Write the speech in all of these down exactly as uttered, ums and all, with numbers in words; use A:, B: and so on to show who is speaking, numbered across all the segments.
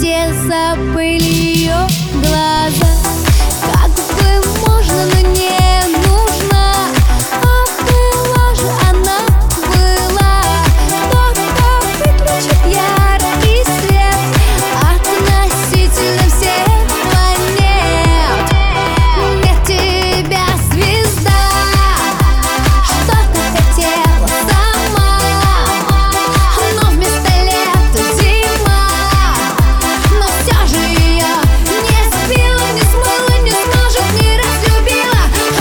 A: все забыли ее глаза. Как бы можно, но не нужно, а была же она, была. Кто-то выключит яркий свет относительно всех планет. Нет тебя, звезда, что ты хотела сама, но вместо лета зима. Но все же ее не сбила, не смыла, не сможет, не разлюбила.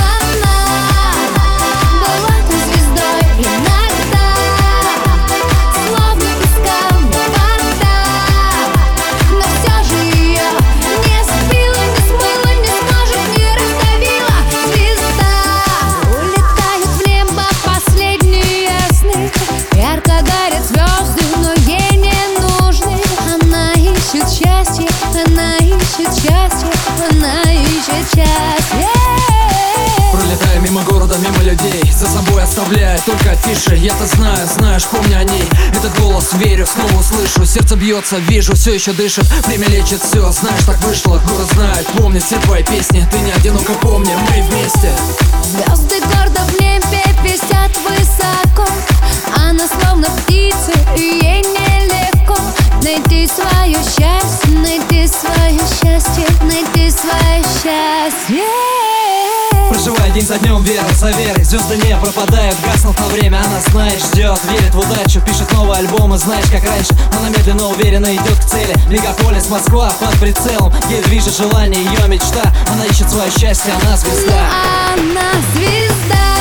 A: Она была той звездой иногда, словно из камня вода. Но все же ее не сбила, не смыла, не сможет, не раздавила. Звезда. Улетают в небо последние сны, ярко горят звезды, но ей не нужны. Она ищет счастье, она ищет счастье, она ищет счастье.
B: Пролетая мимо города, мимо людей, за собой оставляя только афиши. Я-то знаю, знаешь, помню о ней. Этот голос верю, снова услышу. Сердце бьется, вижу, все еще дышит. Время лечит все, знаешь, так вышло. Город знает, помнит все твои песни. Ты не одиноко, помни, мы вместе.
A: Звезды гордо в небе висят высоко. Она словно птица, и ей нелегко найти свое счастье, найти свое счастье, найти свое счастье.
C: Проживая день за днем, вера за верой, звезды не пропадают, гаснут на время. Она знает, ждет, верит в удачу, пишет новый альбом, и знаешь, как раньше. Она медленно, уверенно идет к цели. Мегаполис, Москва, под прицелом. Ей движет желание, ее мечта. Она ищет свое счастье, она звезда.
A: Она звезда.